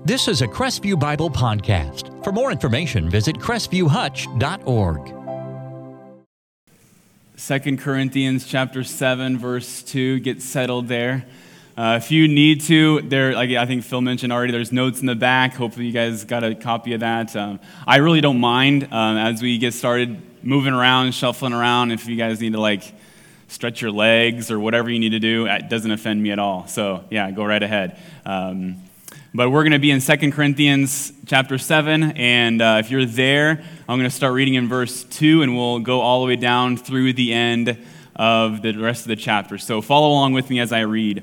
This is a Crestview Bible podcast. For more information, visit crestview.hutch.org. 2 Corinthians chapter 7, verse 2. Get settled there. If you need to, like I think Phil mentioned already, there's notes in the back. Hopefully you guys got a copy of that. I really don't mind as we get started moving around, shuffling around. If you guys need to stretch your legs or whatever you need to do, it doesn't offend me at all. So yeah, go right ahead. But we're going to be in 2 Corinthians chapter 7, and if you're there, I'm going to start reading in verse 2, and we'll go all the way down through the end of the rest of the chapter. So follow along with me as I read.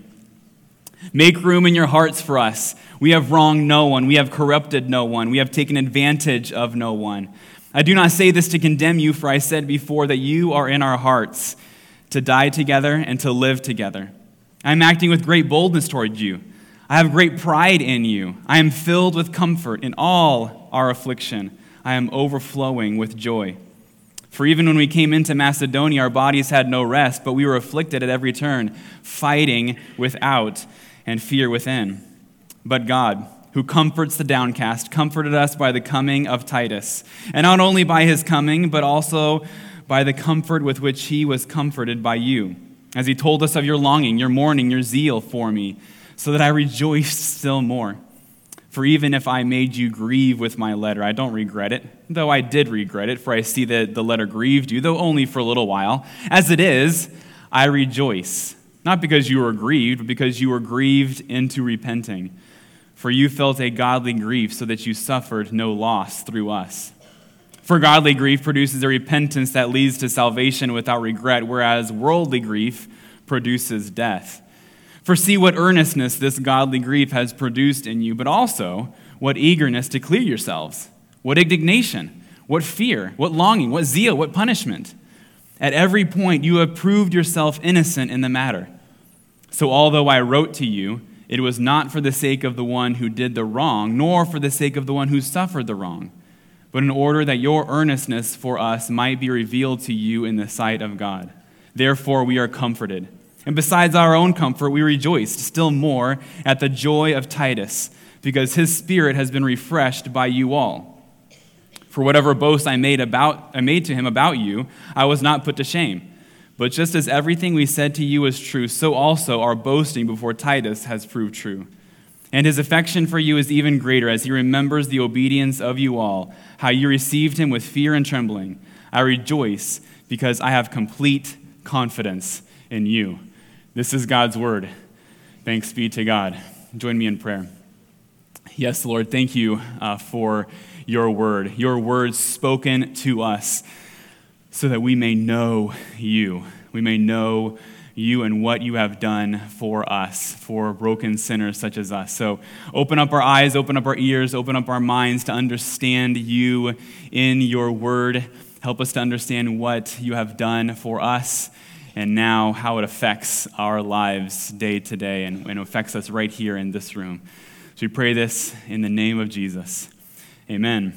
Make room in your hearts for us. We have wronged no one. We have corrupted no one. We have taken advantage of no one. I do not say this to condemn you, for I said before that you are in our hearts, to die together and to live together. I am acting with great boldness toward you. I have great pride in you. I am filled with comfort in all our affliction. I am overflowing with joy. For even when we came into Macedonia, our bodies had no rest, but we were afflicted at every turn, fighting without and fear within. But God, who comforts the downcast, comforted us by the coming of Titus, and not only by his coming, but also by the comfort with which he was comforted by you, as he told us of your longing, your mourning, your zeal for me, so that I rejoiced still more. For even if I made you grieve with my letter, I don't regret it, though I did regret it, for I see that the letter grieved you, though only for a little while. As it is, I rejoice, not because you were grieved, but because you were grieved into repenting. For you felt a godly grief, so that you suffered no loss through us. For godly grief produces a repentance that leads to salvation without regret, whereas worldly grief produces death. For see what earnestness this godly grief has produced in you, but also what eagerness to clear yourselves, what indignation, what fear, what longing, what zeal, what punishment. At every point you have proved yourself innocent in the matter. So although I wrote to you, it was not for the sake of the one who did the wrong, nor for the sake of the one who suffered the wrong, but in order that your earnestness for us might be revealed to you in the sight of God. Therefore we are comforted. And besides our own comfort, we rejoiced still more at the joy of Titus, because his spirit has been refreshed by you all. For whatever boast I made to him about you, I was not put to shame. But just as everything we said to you is true, so also our boasting before Titus has proved true. And his affection for you is even greater, as he remembers the obedience of you all, how you received him with fear and trembling. I rejoice because I have complete confidence in you. This is God's word. Thanks be to God. Join me in prayer. Yes, Lord, thank you for your word spoken to us so that we may know you. We may know you and what you have done for us, for broken sinners such as us. So open up our eyes, open up our ears, open up our minds to understand you in your word. Help us to understand what you have done for us and now how it affects our lives day to day and affects us right here in this room. So we pray this in the name of Jesus. Amen.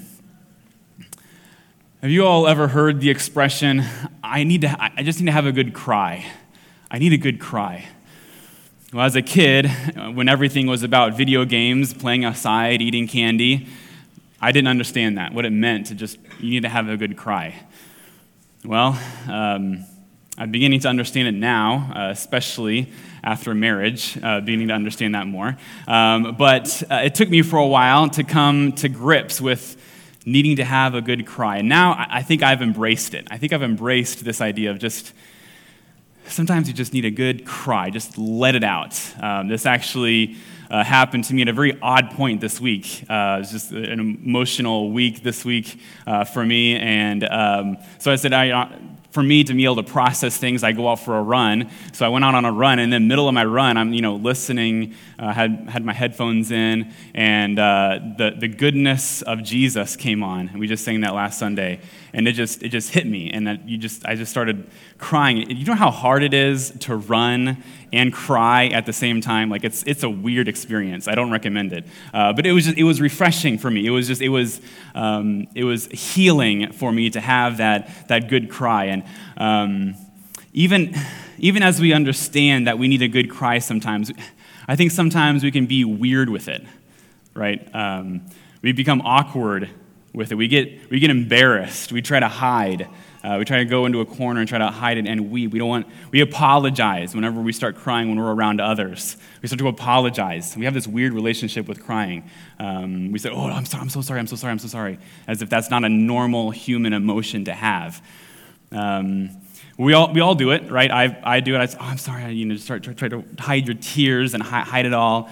Have you all ever heard the expression, I just need to have a good cry? I need a good cry. Well, as a kid, when everything was about video games, playing outside, eating candy, I didn't understand that, what it meant to you need to have a good cry. Well, I'm beginning to understand it now, especially after marriage, beginning to understand that more. But it took me for a while to come to grips with needing to have a good cry. And now I think I've embraced it. I think I've embraced this idea of sometimes you just need a good cry, just let it out. This actually happened to me at a very odd point this week. It was just an emotional week this week for me. And so I said, for me to be able to process things, I go out for a run. So I went out on a run, and in the middle of my run, I'm listening, had my headphones in, and the goodness of Jesus came on. And we just sang that last Sunday, and it just hit me, and I just started crying. You know how hard it is to run and cry at the same time? Like it's a weird experience. I don't recommend it, but it was refreshing for me. It was healing for me to have that good cry. And even as we understand that we need a good cry sometimes, I think sometimes we can be weird with it, right? We become awkward with it. We get embarrassed. We try to hide. We try to go into a corner and try to hide it and weep. We apologize whenever we start crying when we're around others. We start to apologize. We have this weird relationship with crying. We say, "Oh, I'm so sorry," as if that's not a normal human emotion to have. We all do it, right? I do it. I'm sorry. Just try to hide your tears and hide it all.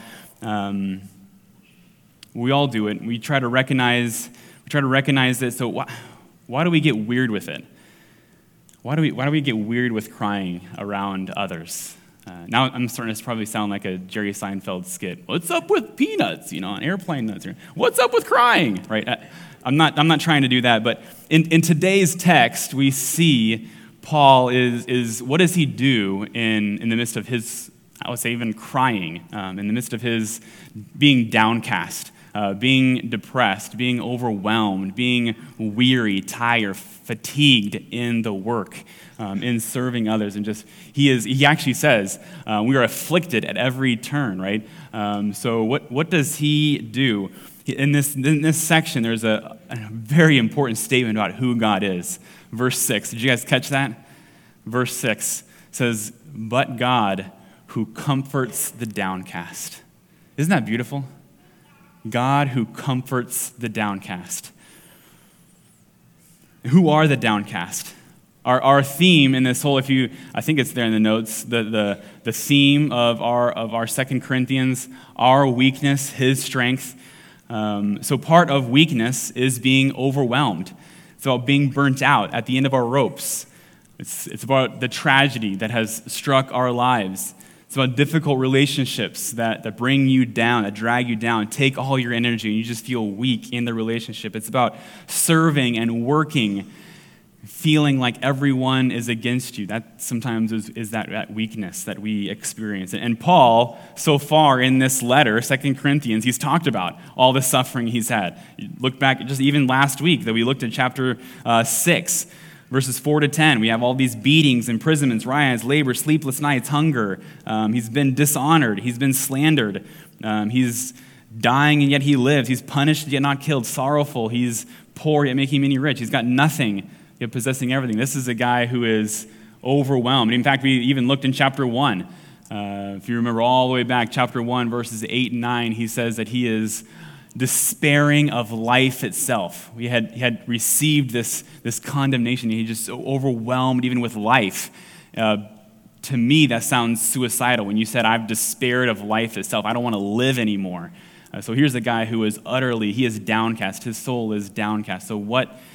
We all do it. We try to recognize it. So why do we get weird with it? Why do we get weird with crying around others? Now I'm starting to probably sound like a Jerry Seinfeld skit. What's up with peanuts? On airplane nuts. What's up with crying? Right? I'm not trying to do that. But in today's text, we see Paul is what does he do in the midst of his, I would say, even crying, in the midst of his being downcast, being depressed, being overwhelmed, being weary, tired, fatigued in the work, in serving others, and he actually says we are afflicted at every turn, right? So what does he do? In this section, there's a very important statement about who God is. Verse 6, did you guys catch that? Verse 6 says, "But God who comforts the downcast." Isn't that beautiful? God who comforts the downcast. Who are the downcast? Our theme in this whole, I think it's there in the notes, the theme of our 2 Corinthians, our weakness, his strength. So part of weakness is being overwhelmed. It's about being burnt out at the end of our ropes. It's about the tragedy that has struck our lives. It's about difficult relationships that bring you down, that drag you down, take all your energy, and you just feel weak in the relationship. It's about serving and working, feeling like everyone is against you. That sometimes is that weakness that we experience. And Paul, so far in this letter, 2 Corinthians, he's talked about all the suffering he's had. You look back just even last week that we looked at chapter 6, verses 4 to 10. We have all these beatings, imprisonments, riots, labor, sleepless nights, hunger. He's been dishonored. He's been slandered. He's dying and yet he lives. He's punished yet not killed. Sorrowful. He's poor yet making many rich. He's got nothing yet possessing everything. This is a guy who is overwhelmed. In fact, we even looked in chapter 1. If you remember all the way back, chapter 1, verses 8 and 9, he says that he is despairing of life itself. He had received this condemnation. He's just so overwhelmed even with life. To me, that sounds suicidal when you said, I've despaired of life itself. I don't want to live anymore. So here's a guy who is he is downcast. His soul is downcast. So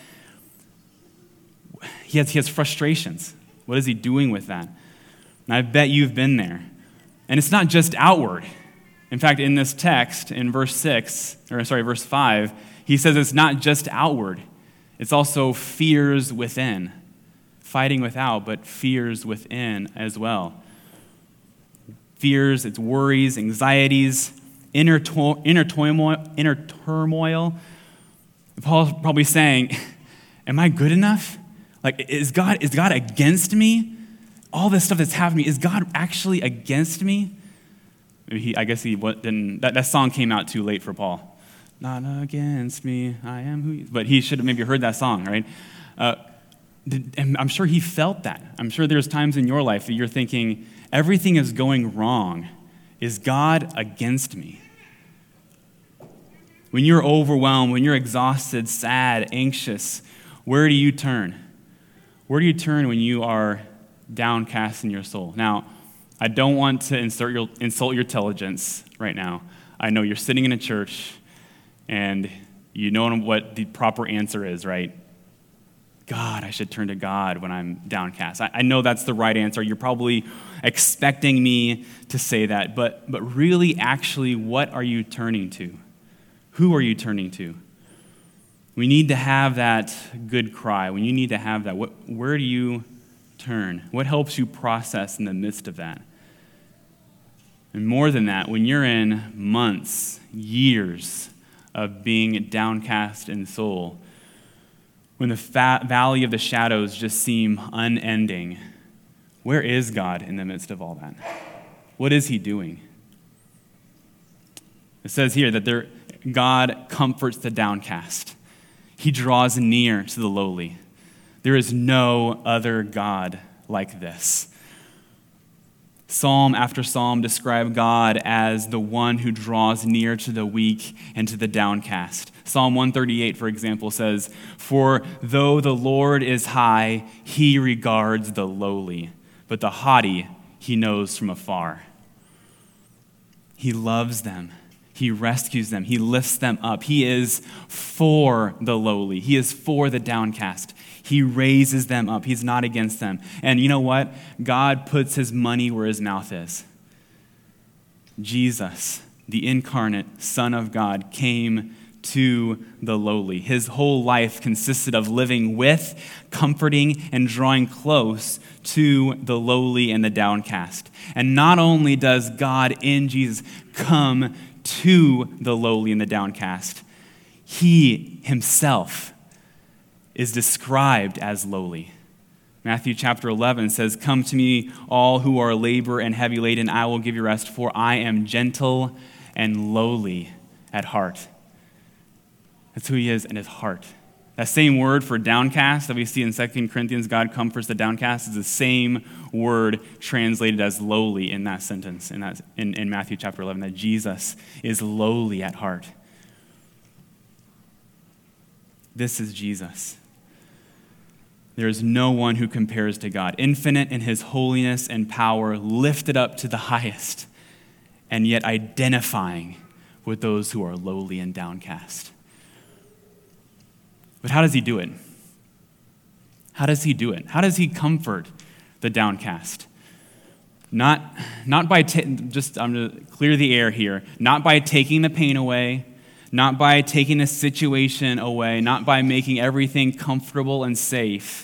he has frustrations. What is he doing with that? And I bet you've been there. And it's not just outward. In fact, in this text, in verse 5, he says it's not just outward. It's also fears within. Fighting without, but fears within as well. Fears, it's worries, anxieties, inner turmoil. Paul's probably saying, am I good enough? Like, is God against me? All this stuff that's happening, is God actually against me? That song came out too late for Paul. Not against me, I am who you... But he should have maybe heard that song, right? And I'm sure he felt that. I'm sure there's times in your life that you're thinking, everything is going wrong. Is God against me? When you're overwhelmed, when you're exhausted, sad, anxious, where do you turn? Where do you turn when you are downcast in your soul? Now, I don't want to insult your intelligence right now. I know you're sitting in a church and you know what the proper answer is, right? God, I should turn to God when I'm downcast. I know that's the right answer. You're probably expecting me to say that, but really, actually, what are you turning to? Who are you turning to? We need to have that good cry. When you need to have that, where do you turn? What helps you process in the midst of that? And more than that, when you're in months, years of being downcast in soul, when the valley of the shadows just seem unending, where is God in the midst of all that? What is he doing? It says here that God comforts the downcast. He draws near to the lowly. There is no other God like this. Psalm after psalm describe God as the one who draws near to the weak and to the downcast. Psalm 138, for example, says, "For though the Lord is high, he regards the lowly, but the haughty he knows from afar." He loves them. He rescues them. He lifts them up. He is for the lowly. He is for the downcast. He raises them up. He's not against them. And you know what? God puts his money where his mouth is. Jesus, the incarnate Son of God, came to the lowly. His whole life consisted of living with, comforting, and drawing close to the lowly and the downcast. And not only does God in Jesus come to the lowly and the downcast, he himself is described as lowly. Matthew chapter 11 says, "Come to me, all who are labor and heavy laden, I will give you rest, for I am gentle and lowly at heart." That's who he is in his heart. That same word for downcast that we see in 2 Corinthians, God comforts the downcast, is the same word translated as lowly in that sentence, in Matthew chapter 11, that Jesus is lowly at heart. This is Jesus. There is no one who compares to God, infinite in his holiness and power, lifted up to the highest, and yet identifying with those who are lowly and downcast. But how does he do it? How does he do it? How does he comfort the downcast? Not by, I'm going to clear the air here, not by taking the pain away, not by taking a situation away, not by making everything comfortable and safe.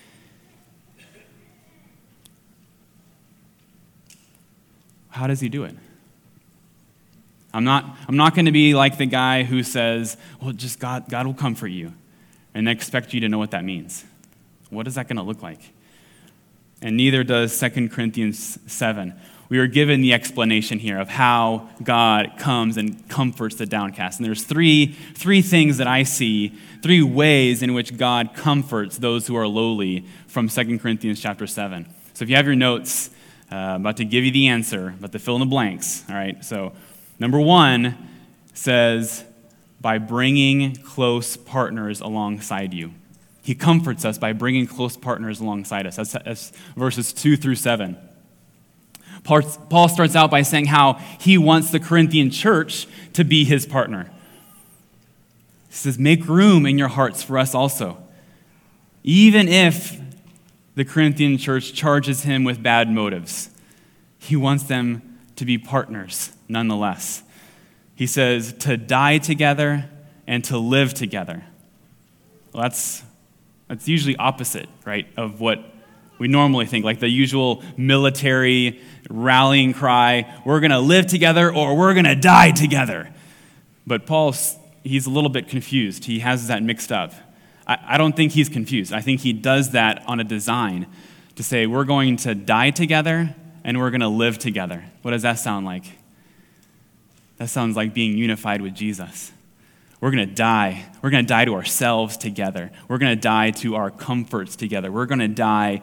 How does he do it? I'm not going to be like the guy who says, well, just God will comfort you, and expect you to know what that means. What is that going to look like? And neither does 2 Corinthians 7. We are given the explanation here of how God comes and comforts the downcast. And there's three things that I see, three ways in which God comforts those who are lowly from 2 Corinthians chapter 7. So if you have your notes, I'm about to give you the answer, but to fill in the blanks. All right, so number 1 says, by bringing close partners alongside you. He comforts us by bringing close partners alongside us. That's verses 2 through 7. Paul starts out by saying how he wants the Corinthian church to be his partner. He says, make room in your hearts for us also. Even if the Corinthian church charges him with bad motives, he wants them to be partners nonetheless. He says to die together and to live together. Well, that's usually opposite, right, of what we normally think, like the usual military rallying cry, we're going to live together or we're going to die together. But Paul, he's a little bit confused. He has that mixed up. I don't think he's confused. I think he does that on a design to say we're going to die together and we're going to live together. What does that sound like? That sounds like being unified with Jesus. We're going to die. We're going to die to ourselves together. We're going to die to our comforts together. We're going to die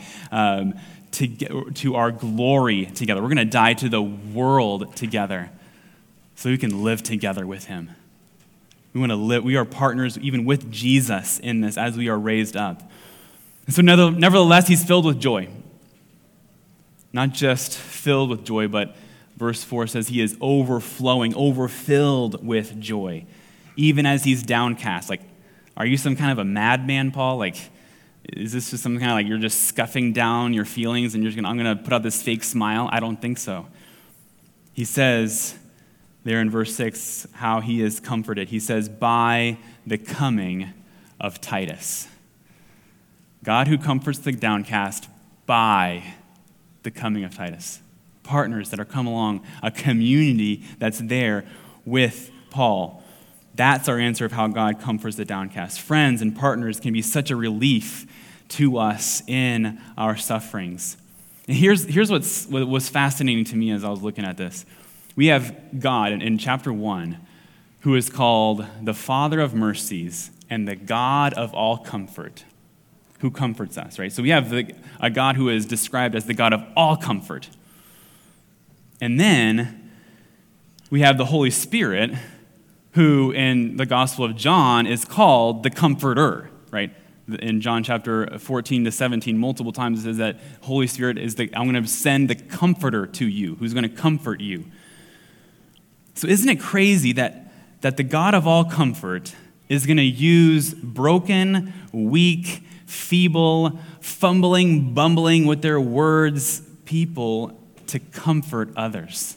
to our glory together. We're going to die to the world together so we can live together with him. We want to live. We are partners even with Jesus in this as we are raised up. And so nevertheless, he's filled with joy. Not just filled with joy, but verse 4 says he is overflowing, overfilled with joy. Even as he's downcast. Like, are you some kind of a madman, Paul? Like, is this just some kind of like you're just scuffing down your feelings and I'm going to put out this fake smile? I don't think so. He says there in verse 6 how he is comforted. He says, by the coming of Titus. God who comforts the downcast by the coming of Titus. Partners that are come along, a community that's there with Paul. That's our answer of how God comforts the downcast. Friends and partners can be such a relief to us in our sufferings. And here's what was fascinating to me as I was looking at this. We have God in chapter 1 who is called the Father of mercies and the God of all comfort, who comforts us, right? So we have a God who is described as the God of all comfort. And then we have the Holy Spirit, who in the Gospel of John is called the Comforter, right? In John chapter 14 to 17, multiple times it says that Holy Spirit I'm going to send the Comforter to you, who's going to comfort you. So isn't it crazy that the God of all comfort is going to use broken, weak, feeble, fumbling, bumbling with their words people to comfort others?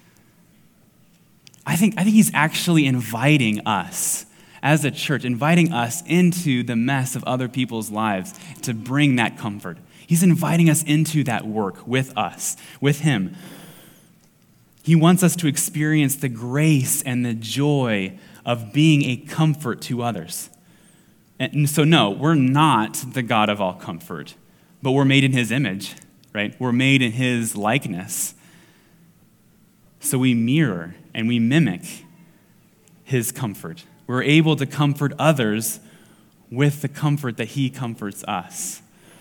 I think he's actually inviting us as a church, inviting us into the mess of other people's lives to bring that comfort. He's inviting us into that work with us, with him. He wants us to experience the grace and the joy of being a comfort to others. And so no, we're not the God of all comfort, but we're made in his image, right? We're made in his likeness. So we mirror and we mimic his comfort. We're able to comfort others with the comfort that he comforts us.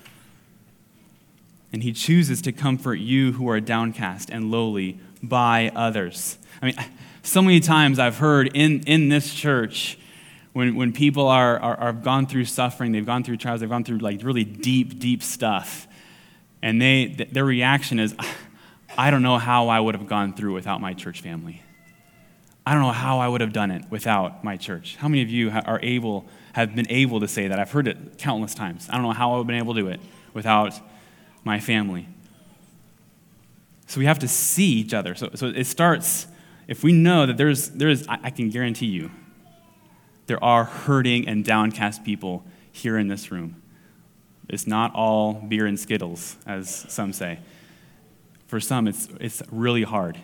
And he chooses to comfort you who are downcast and lowly by others. I mean, so many times I've heard in this church, when people are gone through suffering, they've gone through trials, they've gone through like really deep stuff, and their reaction is, I don't know how I would have gone through without my church family. I don't know how I would have done it without my church. How many of you have been able to say that? I've heard it countless times. I don't know how I would have been able to do it without my family. So we have to see each other. So it starts, if we know that there is, I can guarantee you, there are hurting and downcast people here in this room. It's not all beer and Skittles, as some say. For some, it's really hard.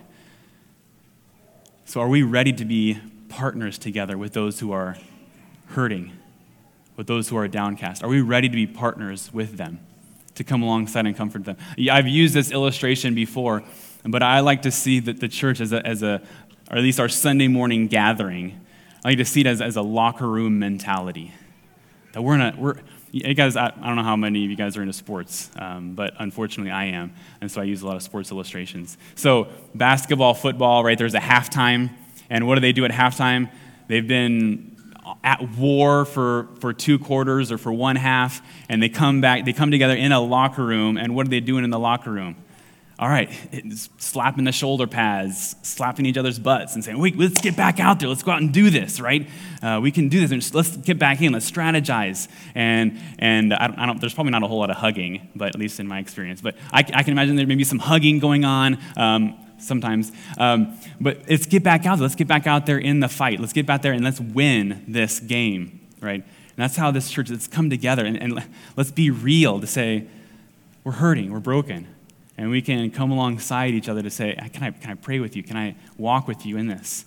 So are we ready to be partners together with those who are hurting, with those who are downcast? Are we ready to be partners with them, to come alongside and comfort them? I've used this illustration before, but I like to see that the church as a, or at least our Sunday morning gathering, I like to see it as a locker room mentality. That you guys, I don't know how many of you guys are into sports, but unfortunately I am, and so I use a lot of sports illustrations. So basketball, football, right, there's a halftime, and what do they do at halftime? They've been at war for 2 quarters or for 1 half, and they come together in a locker room, and what are they doing in the locker room? All right, it's slapping the shoulder pads, slapping each other's butts and saying, wait, let's get back out there. Let's go out and do this, right? We can do this. And let's get back in. Let's strategize. And I don't, there's probably not a whole lot of hugging, but at least in my experience. But I can imagine there may be some hugging going on sometimes. But let's get back out there. Let's get back out there in the fight. Let's get back there and let's win this game, right? And that's how this church has come together. And let's be real to say, we're hurting, we're broken. And we can come alongside each other to say, can I pray with you? Can I walk with you in this?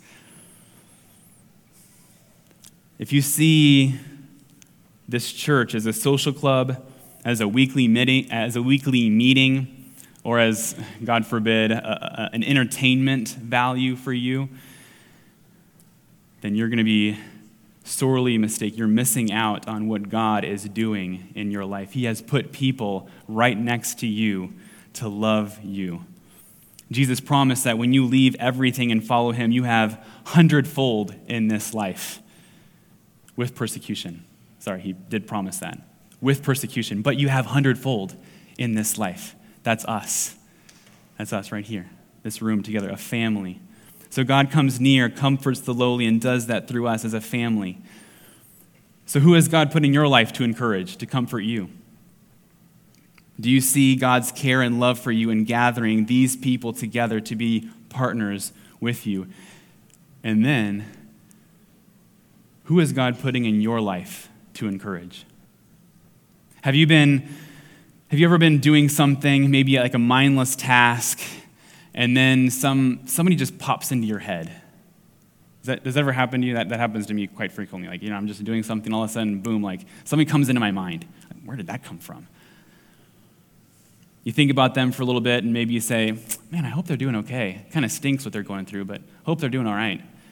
If you see this church as a social club, as a weekly meeting, or as, God forbid, an entertainment value for you, then you're going to be sorely mistaken. You're missing out on what God is doing in your life. He has put people right next to you to love you. Jesus promised that when you leave everything and follow him, you have 100-fold in this life with persecution. Sorry, he did promise that. With persecution, but you have 100-fold in this life. That's us. That's us right here, this room together, a family. So God comes near, comforts the lowly, and does that through us as a family. So who has God put in your life to encourage, to comfort you? Do you see God's care and love for you in gathering these people together to be partners with you? And then, who is God putting in your life to encourage? Have you ever been doing something, maybe like a mindless task, and then somebody just pops into your head? Does that ever happen to you? That happens to me quite frequently. Like, I'm just doing something, all of a sudden, boom, like something comes into my mind. Where did that come from? You think about them for a little bit, and maybe you say, man, I hope they're doing okay. It kind of stinks what they're going through, but hope they're doing all right.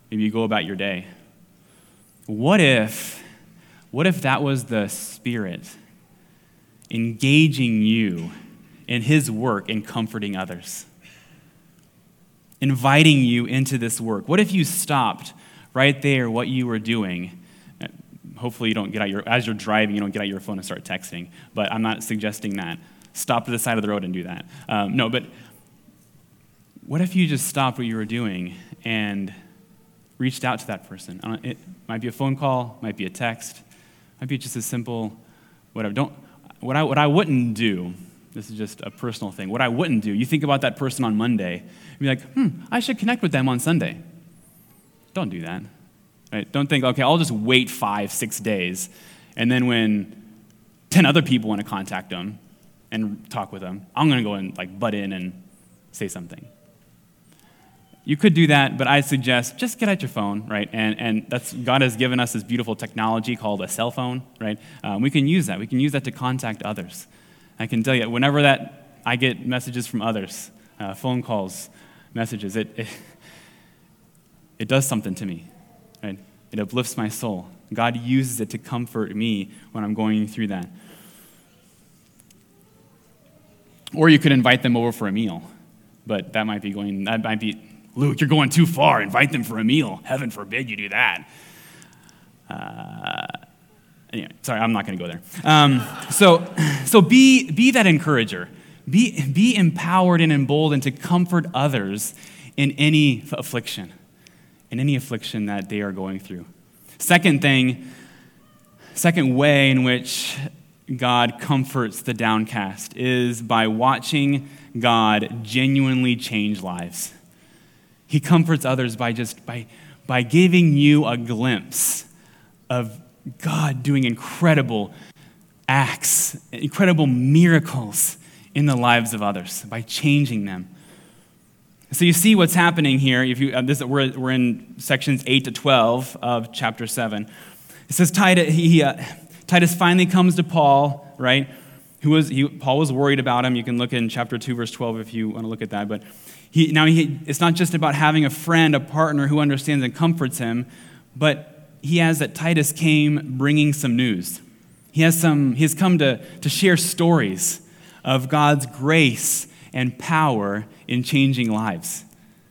maybe you go about your day. What if that was the Spirit engaging you in his work in comforting others? Inviting you into this work. What if you stopped right there what you were doing? Hopefully you don't get out as you're driving, you don't get out your phone and start texting, but I'm not suggesting that. Stop to the side of the road and do that. No, but what if you just stopped what you were doing and reached out to that person? It might be a phone call, might be a text, might be just a simple whatever. What I wouldn't do, this is just a personal thing, what I wouldn't do, you think about that person on Monday, and be like, I should connect with them on Sunday. Don't do that. Right? Don't think, okay, I'll just wait 5-6 days, and then when 10 other people want to contact them and talk with them, I'm going to go and butt in and say something. You could do that, but I suggest just get out your phone, right? And that's God has given us this beautiful technology called a cell phone, right? We can use that. We can use that to contact others. I can tell you, whenever I get messages from others, phone calls, messages, it does something to me. Right? It uplifts my soul. God uses it to comfort me when I'm going through that. Or you could invite them over for a meal, but that might be, Luke, you're going too far. Invite them for a meal. Heaven forbid you do that. Anyway, sorry, I'm not going to go there. So be that encourager. Be empowered and emboldened to comfort others in any affliction. In any affliction that they are going through. Second way in which God comforts the downcast is by watching God genuinely change lives. He comforts others by giving you a glimpse of God doing incredible acts, incredible miracles in the lives of others, by changing them. So you see what's happening here. We're in sections 8 to 12 of chapter 7. It says Titus finally comes to Paul, right? Paul was worried about him. You can look in chapter 2, verse 12 if you want to look at that. But it's not just about having a friend, a partner who understands and comforts him, but he has that Titus came bringing some news. He has come to share stories of God's grace and power in changing lives.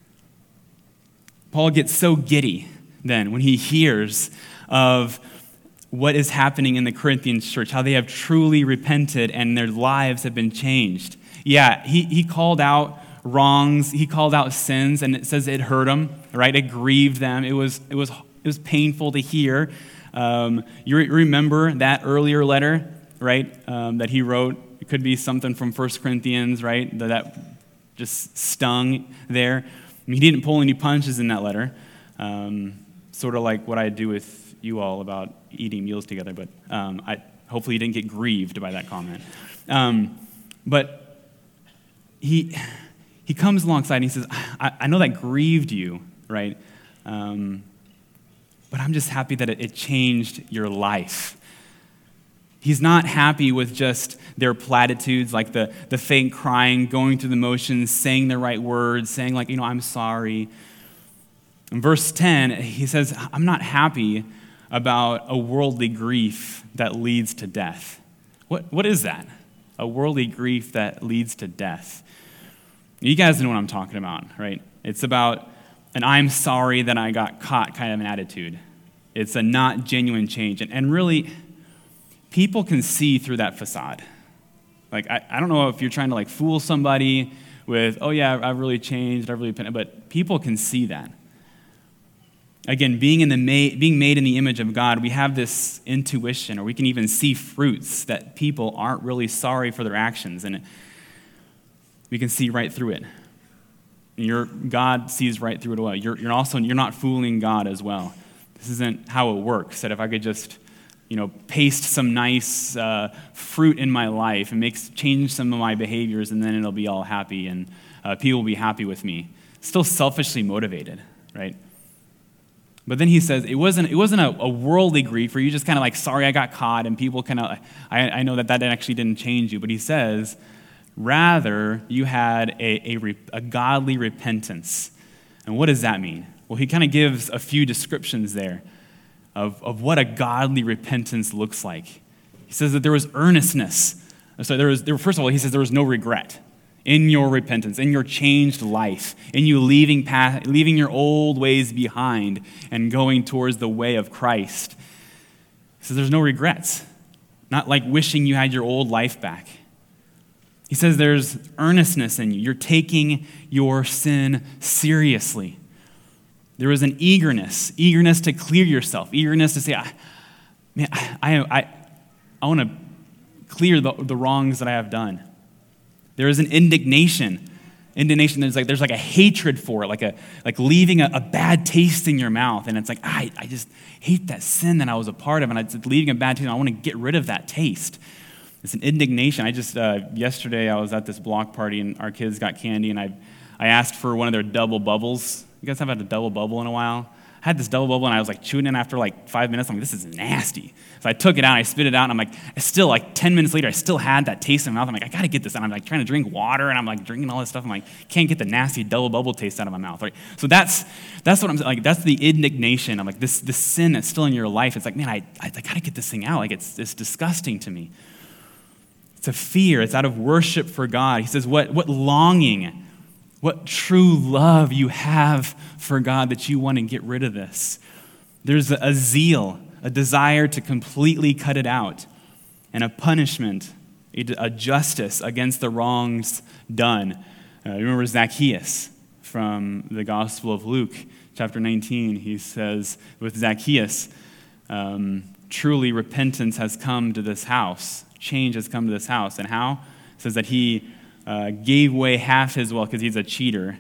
Paul gets so giddy then when he hears of what is happening in the Corinthians church, how they have truly repented and their lives have been changed. Yeah, he called out wrongs, he called out sins, and it says it hurt him, right? It grieved them. It was painful to hear. You remember that earlier letter, right, that he wrote? It could be something from 1 Corinthians, right, that just stung there. I mean, he didn't pull any punches in that letter, sort of like what I do with you all about eating meals together, but hopefully you didn't get grieved by that comment. But he comes alongside and he says, I know that grieved you, right, but I'm just happy that it changed your life. He's not happy with just their platitudes, like the faint crying, going through the motions, saying the right words, saying I'm sorry. In verse 10, he says, I'm not happy about a worldly grief that leads to death. What is that? A worldly grief that leads to death. You guys know what I'm talking about, right? It's about an I'm sorry that I got caught kind of an attitude. It's a not genuine change. And really, people can see through that facade. I don't know if you're trying to fool somebody with, oh yeah, I've really changed, I've really repented, but people can see that. Again, being made in the image of God, we have this intuition, or we can even see fruits that people aren't really sorry for their actions, and we can see right through it. God sees right through it all. You're not fooling God as well. This isn't how it works. That if I could just paste some nice fruit in my life and change some of my behaviors, and then it'll be all happy, and people will be happy with me. Still selfishly motivated, right? But then he says it wasn't a worldly grief where you just kind of sorry I got caught, and people kind of I know that actually didn't change you. But he says rather you had a godly repentance. And what does that mean? Well, he kind of gives a few descriptions there of what a godly repentance looks like. He says that there was earnestness. So first of all, he says there was no regret in your repentance, in your changed life, in you leaving your old ways behind and going towards the way of Christ. He says there's no regrets, not like wishing you had your old life back. He says there's earnestness in you. You're taking your sin seriously. There is an eagerness to clear yourself, eagerness to say, man, I want to clear the wrongs that I have done. There is an indignation. There's like a hatred for it, like leaving a bad taste in your mouth. And it's like, I just hate that sin that I was a part of, and it's leaving a bad taste, and I want to get rid of that taste. It's an indignation. Yesterday I was at this block party, and our kids got candy, and I asked for one of their double bubbles. You guys haven't had a double bubble in a while? I had this double bubble, and I was like chewing it after like 5 minutes. I'm like, this is nasty. So I took it out, I spit it out, and I'm like, still like 10 minutes later, I still had that taste in my mouth. I'm like, I gotta get this out. I'm like trying to drink water, and I'm like drinking all this stuff. I'm like, can't get the nasty double bubble taste out of my mouth, right? So that's what I'm saying. Like, that's the indignation. I'm like, this sin that's still in your life. It's like, man, I gotta get this thing out. Like, it's disgusting to me. It's a fear. It's out of worship for God. He says, what longing, what true love you have for God that you want to get rid of this. There's a zeal, a desire to completely cut it out, and a punishment, a justice against the wrongs done. You remember Zacchaeus from the Gospel of Luke, chapter 19. He says with Zacchaeus, truly repentance has come to this house. Change has come to this house. And how? It says that he gave away half his wealth because he's a cheater.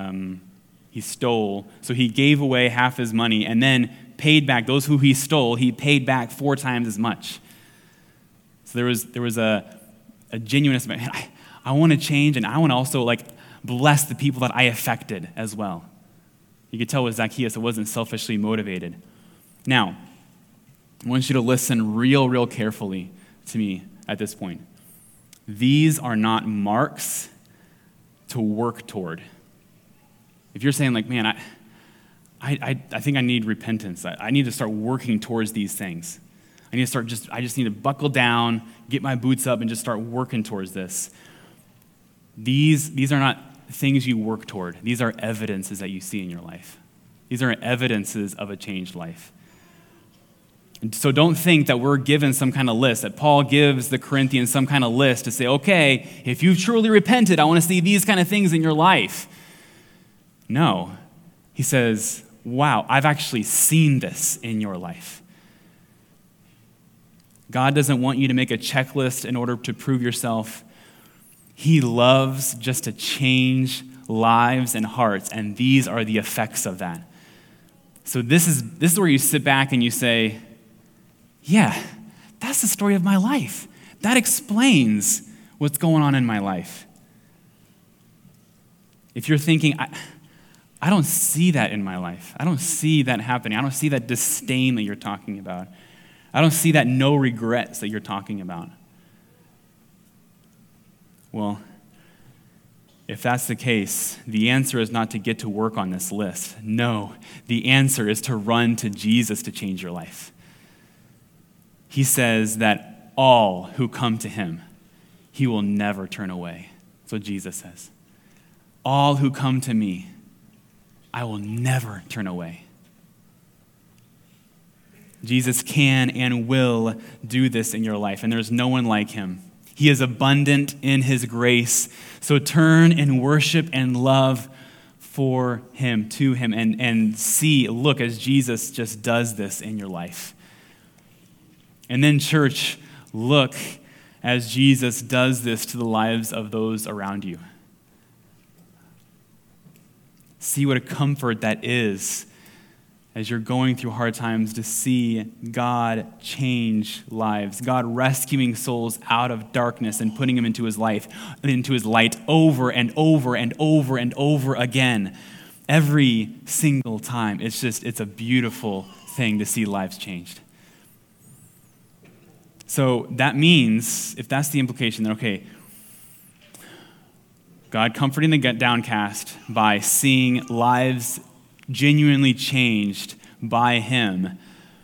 He stole. So he gave away half his money and then paid back those who he stole. He paid back 4 times as much. So there was a genuineness about, man, I want to change, and I want to also like bless the people that I affected as well. You could tell with Zacchaeus, it wasn't selfishly motivated. Now, I want you to listen real carefully to me at this point. These are not marks to work toward. If you're saying like, man, I think I need repentance. I need to start working towards these things. I just need to buckle down, get my boots up, and just start working towards this. These are not things you work toward. These are evidences that you see in your life. These are evidences of a changed life. And so don't think that we're given some kind of list, that Paul gives the Corinthians some kind of list to say, okay, if you've truly repented, I want to see these kind of things in your life. No. He says, wow, I've actually seen this in your life. God doesn't want you to make a checklist in order to prove yourself. He loves just to change lives and hearts, and these are the effects of that. So this is where you sit back and you say, yeah, that's the story of my life. That explains what's going on in my life. If you're thinking, I don't see that in my life. I don't see that happening. I don't see that disdain that you're talking about. I don't see that no regrets that you're talking about. Well, if that's the case, the answer is not to get to work on this list. No, the answer is to run to Jesus to change your life. He says that all who come to him, he will never turn away. That's what Jesus says. All who come to me, I will never turn away. Jesus can and will do this in your life, and there's no one like him. He is abundant in his grace. So turn and worship and love for him, to him, and look as Jesus just does this in your life. And then, church, look as Jesus does this to the lives of those around you. See what a comfort that is as you're going through hard times to see God change lives, God rescuing souls out of darkness and putting them into his light over and over and over and over again. Every single time. It's a beautiful thing to see lives changed. So that means, if that's the implication, then okay, God comforting the downcast by seeing lives genuinely changed by him,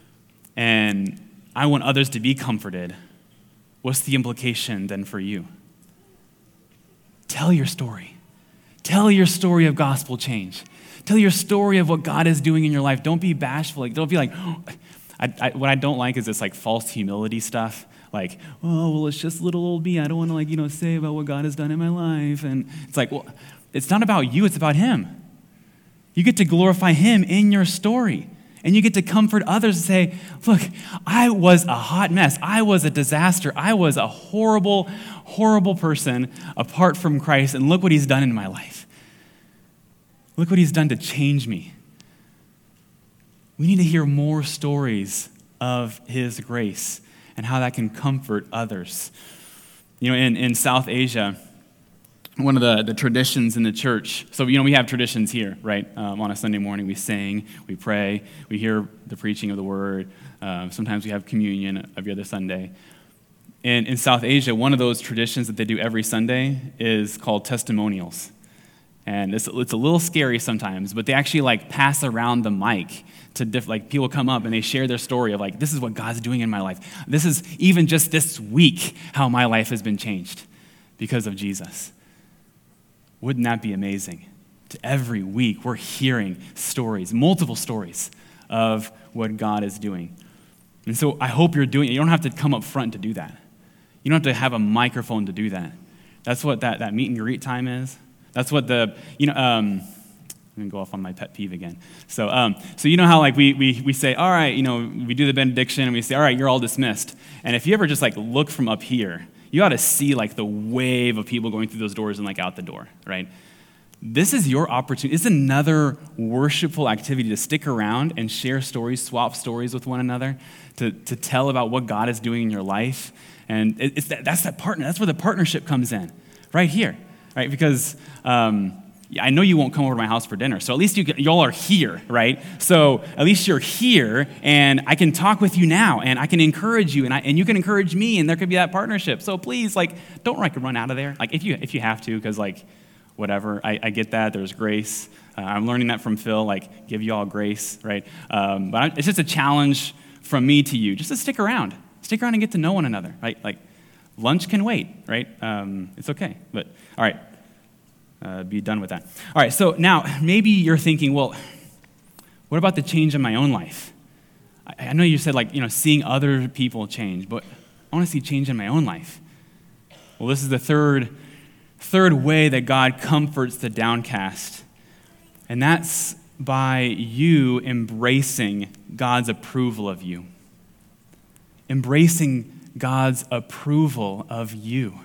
and I want others to be comforted, what's the implication then for you? Tell your story. Tell your story of gospel change. Tell your story of what God is doing in your life. Don't be bashful. Like, don't be like, what I don't like is this like false humility stuff. Like, oh, well, it's just little old me. I don't want to say about what God has done in my life. And it's like, well, it's not about you. It's about him. You get to glorify him in your story. And you get to comfort others and say, look, I was a hot mess. I was a disaster. I was a horrible, horrible person apart from Christ. And look what he's done in my life. Look what he's done to change me. We need to hear more stories of his grace and how that can comfort others. In South Asia, one of the traditions in the church, so we have traditions here, right? On a Sunday morning, we sing, we pray, we hear the preaching of the word. Sometimes we have communion every other Sunday. And in South Asia, one of those traditions that they do every Sunday is called testimonials. And it's a little scary sometimes, but they actually pass around the mic to people come up and they share their story of this is what God's doing in my life. This is even just this week how my life has been changed because of Jesus. Wouldn't that be amazing? To every week we're hearing stories, multiple stories of what God is doing. And so I hope you're doing it. You don't have to come up front to do that. You don't have to have a microphone to do that. That's what that meet and greet time is. That's what I'm going to go off on my pet peeve again. So you know how we say, all right, we do the benediction and we say, all right, you're all dismissed. And if you ever just look from up here, you ought to see the wave of people going through those doors and out the door, right? This is your opportunity. It's another worshipful activity to stick around and share stories, swap stories with one another, to tell about what God is doing in your life. And that's that partner. That's where the partnership comes in, right here. Right, because I know you won't come over to my house for dinner, so at least y'all are here, right? So at least you're here, and I can talk with you now, and I can encourage you, and you can encourage me, and there could be that partnership. So please, don't run out of there, if you have to, because whatever. I get that. There's grace. I'm learning that from Phil. Give you all grace, right? But it's just a challenge from me to you, just to stick around and get to know one another, right? Lunch can wait, right? It's okay, but all right, be done with that. All right, so now maybe you're thinking, well, what about the change in my own life? I know you said seeing other people change, but I want to see change in my own life. Well, this is the third way that God comforts the downcast, and that's by you embracing God's approval of you. Embracing God's approval of you.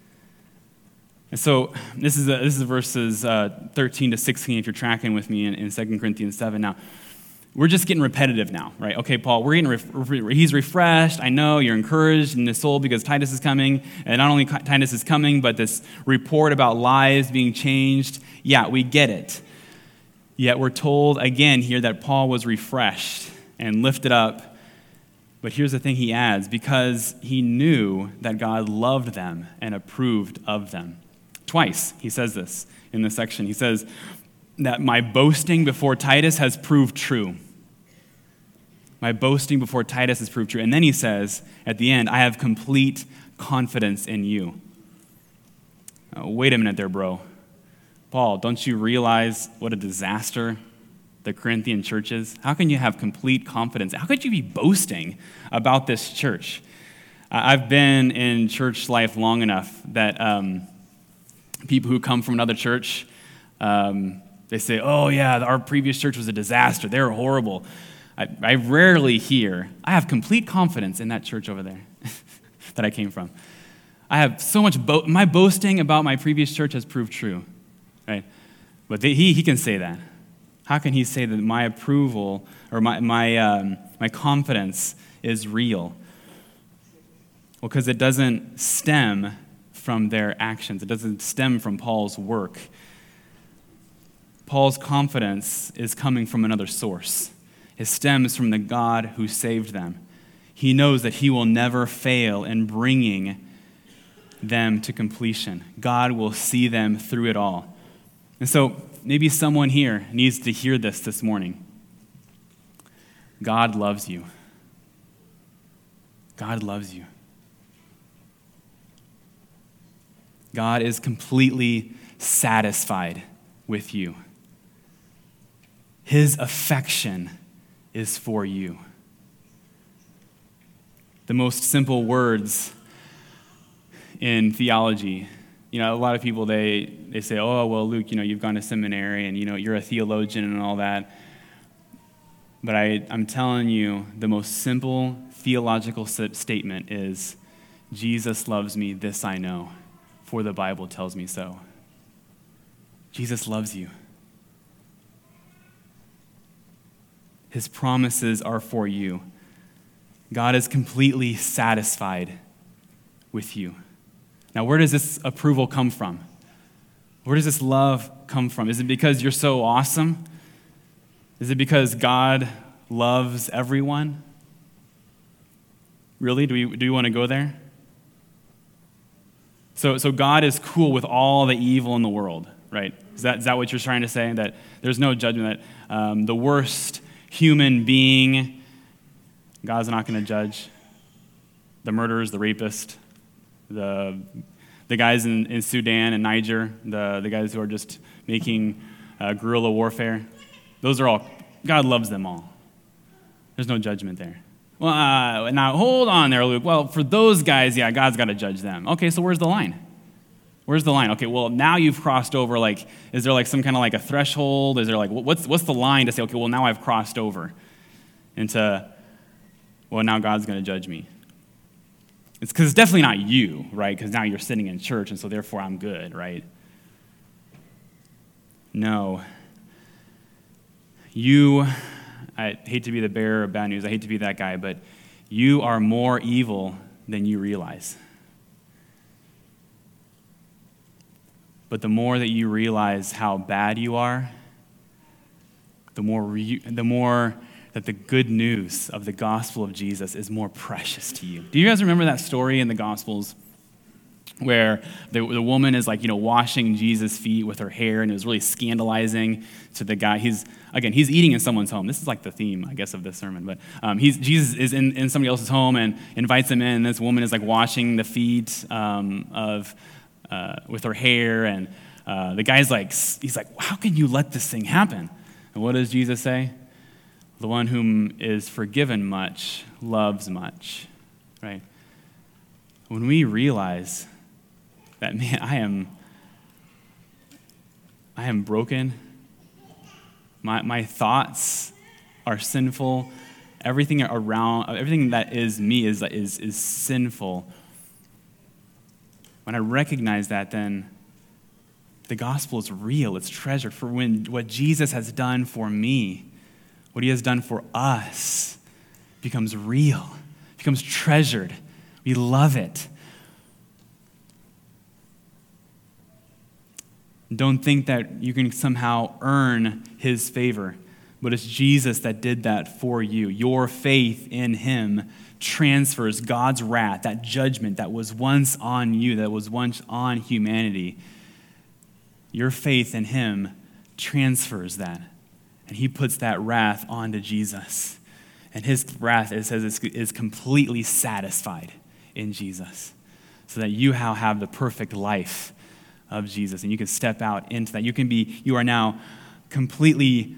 And so this is verses 13 to 16 if you're tracking with me in 2 Corinthians 7. Now, we're just getting repetitive now, right? Okay, Paul, he's refreshed. I know you're encouraged in the soul because Titus is coming. And not only Titus is coming, but this report about lives being changed. Yeah, we get it. Yet we're told again here that Paul was refreshed and lifted up. But here's the thing he adds, because he knew that God loved them and approved of them. Twice he says this in this section. He says that my boasting before Titus has proved true. My boasting before Titus has proved true. And then he says at the end, I have complete confidence in you. Wait a minute there, bro. Paul, don't you realize what a disaster the Corinthian churches? How can you have complete confidence? How could you be boasting about this church? I've been in church life long enough that people who come from another church, they say, oh yeah, our previous church was a disaster. They were horrible. I rarely hear, I have complete confidence in that church over there that I came from. I have so much, my boasting about my previous church has proved true, right? But he can say that. How can he say that my approval or my confidence is real? Well, because it doesn't stem from their actions. It doesn't stem from Paul's work. Paul's confidence is coming from another source. It stems from the God who saved them. He knows that he will never fail in bringing them to completion. God will see them through it all. And so maybe someone here needs to hear this morning. God loves you. God loves you. God is completely satisfied with you. His affection is for you. The most simple words in theology. A lot of people, they say, oh, well, Luke, you've gone to seminary and, you're a theologian and all that. But I'm telling you, the most simple theological statement is, Jesus loves me, this I know, for the Bible tells me so. Jesus loves you. His promises are for you. God is completely satisfied with you. Now, where does this approval come from? Where does this love come from? Is it because you're so awesome? Is it because God loves everyone? Really? Do we want to go there? So God is cool with all the evil in the world, right? Is that what you're trying to say? That there's no judgment, that the worst human being, God's not going to judge? The murderers, the rapist, the guys in Sudan and Niger, the guys who are just making guerrilla warfare, those are all, God loves them all. There's no judgment there. Well, now hold on there, Luke. Well, for those guys, yeah, God's got to judge them. Okay, so where's the line? Where's the line? Okay, well, now you've crossed over, is there some kind of a threshold? Is there what's the line to say, okay, well, now I've crossed over into, well, now God's going to judge me? It's because it's definitely not you, right? Because now you're sitting in church, and so therefore I'm good, right? No. I hate to be the bearer of bad news. I hate to be that guy, but you are more evil than you realize. But the more that you realize how bad you are, the more that the good news of the gospel of Jesus is more precious to you. Do you guys remember that story in the Gospels where the woman is washing Jesus' feet with her hair, and it was really scandalizing to the guy? He's eating in someone's home. This is the theme, I guess, of this sermon. But Jesus is in somebody else's home and invites him in. And this woman is washing the feet with her hair, and the guy's he's like, how can you let this thing happen? And what does Jesus say? The one whom is forgiven much loves much, right? When we realize that, man, I am broken. My thoughts are sinful. Everything that is me is sinful. When I recognize that, then the gospel is real. It's treasured. For what Jesus has done for me, what he has done for us, becomes real, becomes treasured. We love it. Don't think that you can somehow earn his favor, but it's Jesus that did that for you. Your faith in him transfers God's wrath, that judgment that was once on you, that was once on humanity. Your faith in him transfers that, and he puts that wrath onto Jesus. And his wrath, it says, is completely satisfied in Jesus, so that you have the perfect life of Jesus, and you can step out into that. You are now completely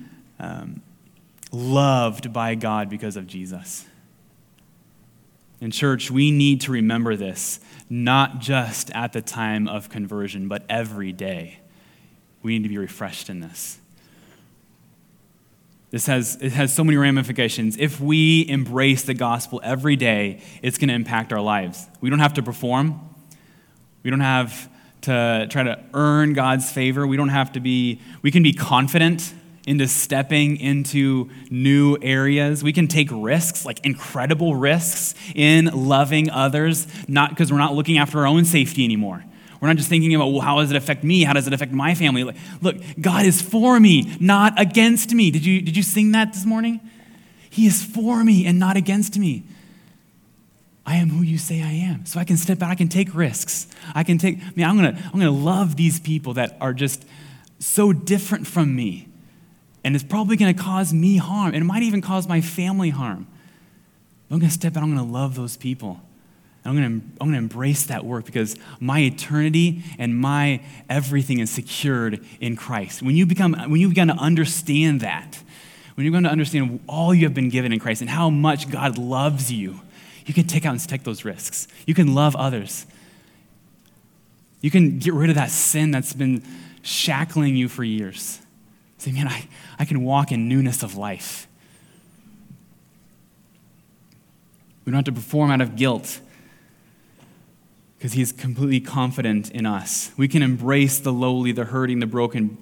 loved by God because of Jesus. In church, we need to remember this, not just at the time of conversion, but every day. We need to be refreshed in this. It has so many ramifications. If we embrace the gospel every day, it's going to impact our lives. We don't have to perform. We don't have to try to earn God's favor. We can be confident into stepping into new areas. We can take risks, incredible risks in loving others, not because we're not looking after our own safety anymore. We're not just thinking about, well, how does it affect me? How does it affect my family? Look, God is for me, not against me. Did you sing that this morning? He is for me and not against me. I am who you say I am. So I can step out, I can take risks. I'm gonna love these people that are just so different from me, and it's probably going to cause me harm, and it might even cause my family harm. I'm going to step out, I'm going to love those people. And I'm going to embrace that work because my eternity and my everything is secured in Christ. When you begin to understand that, when you're going to understand all you have been given in Christ and how much God loves you, you can take out and take those risks. You can love others. You can get rid of that sin that's been shackling you for years. Say, man, I can walk in newness of life. We don't have to perform out of guilt because he's completely confident in us. We can embrace the lowly, the hurting, the broken.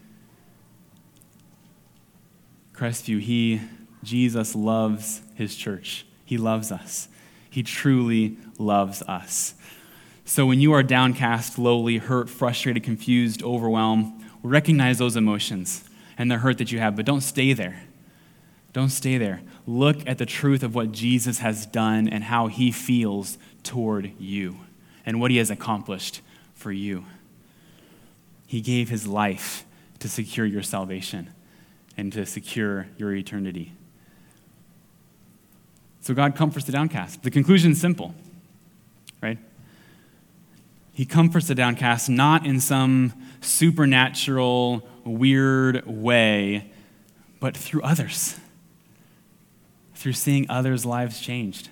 Crestview, Jesus loves his church. He loves us. He truly loves us. So when you are downcast, lowly, hurt, frustrated, confused, overwhelmed, recognize those emotions and the hurt that you have, but don't stay there. Don't stay there. Look at the truth of what Jesus has done and how he feels toward you and what he has accomplished for you. He gave his life to secure your salvation and to secure your eternity. So God comforts the downcast. The conclusion is simple, right? He comforts the downcast not in some supernatural, weird way, but through others, through seeing others' lives changed.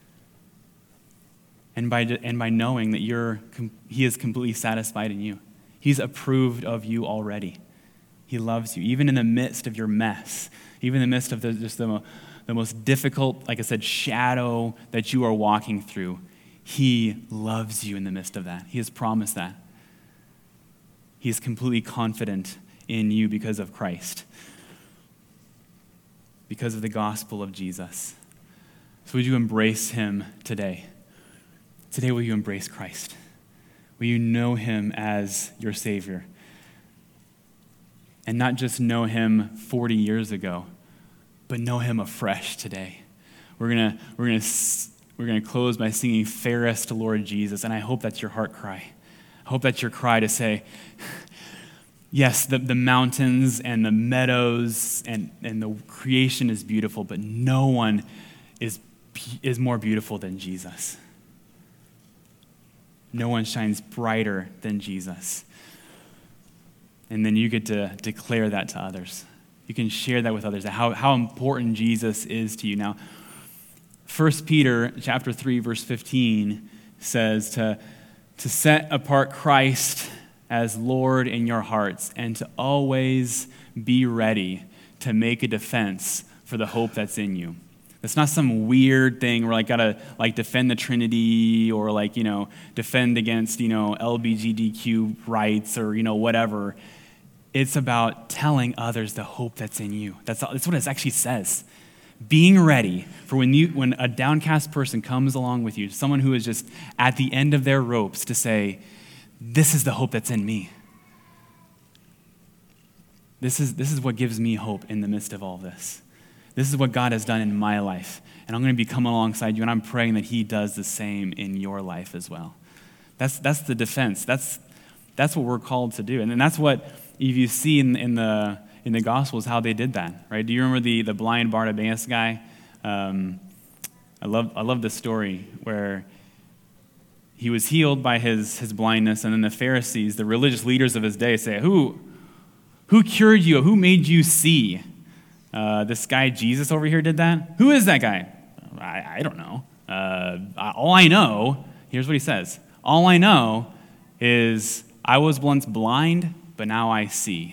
And by knowing that he is completely satisfied in you. He's approved of you already. He loves you, even in the midst of your mess, even in the midst of the most difficult, like I said, shadow that you are walking through. He loves you in the midst of that. He has promised that. He is completely confident in you because of Christ, because of the gospel of Jesus. So would you embrace him today? Today, will you embrace Christ? Will you know him as your Savior? And not just know him 40 years ago, but know him afresh today. We're gonna close by singing "Fairest Lord Jesus," and I hope that's your heart cry. I hope that's your cry to say, yes, the mountains and the meadows and the creation is beautiful, but no one is more beautiful than Jesus. No one shines brighter than Jesus. And then you get to declare that to others. You can share that with others, how important Jesus is to you. Now, 1 Peter chapter 3, verse 15 says to set apart Christ as Lord in your hearts and to always be ready to make a defense for the hope that's in you. It's not some weird thing where I gotta defend the Trinity or defend against LGBTQ rights or whatever. It's about telling others the hope that's in you. That's what it actually says. Being ready for when a downcast person comes along with you, someone who is just at the end of their ropes, to say, "This is the hope that's in me. This is what gives me hope in the midst of all this. This is what God has done in my life, and I'm going to be coming alongside you, and I'm praying that he does the same in your life as well." That's the defense. That's what we're called to do, and then that's what if you see in the Gospels how they did that, right? Do you remember the blind Bartimaeus guy? I love this story where he was healed by his blindness, and then the Pharisees, the religious leaders of his day, say, "Who cured you? Who made you see? This guy Jesus over here did that? Who is that guy?" I don't know. All I know, here's what he says. All I know is I was once blind, but now I see.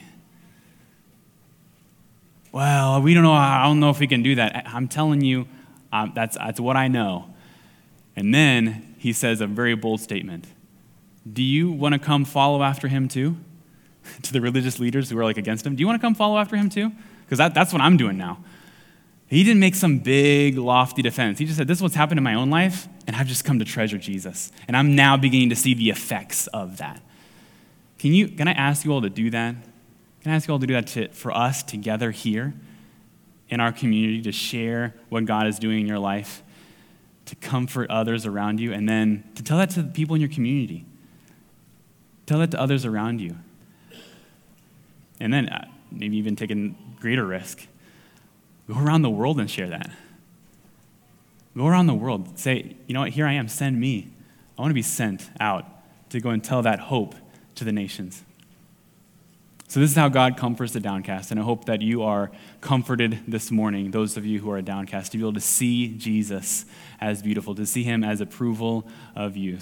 Well, we don't know. I don't know if we can do that. I'm telling you, that's what I know. And then he says a very bold statement. Do you want to come follow after him too? To the religious leaders who are against him. Do you want to come follow after him too? Because that's what I'm doing now. He didn't make some big, lofty defense. He just said, this is what's happened in my own life, and I've just come to treasure Jesus. And I'm now beginning to see the effects of that. Can I ask you all to do that? Can I ask you all to do that for us together here in our community, to share what God is doing in your life, to comfort others around you, and then to tell that to the people in your community. Tell that to others around you. And then maybe even take a greater risk. Go around the world and share that. Go around the world. Say, you know what, here I am, send me. I want to be sent out to go and tell that hope to the nations. So this is how God comforts the downcast, and I hope that you are comforted this morning, those of you who are downcast, to be able to see Jesus as beautiful, to see him as approval of you.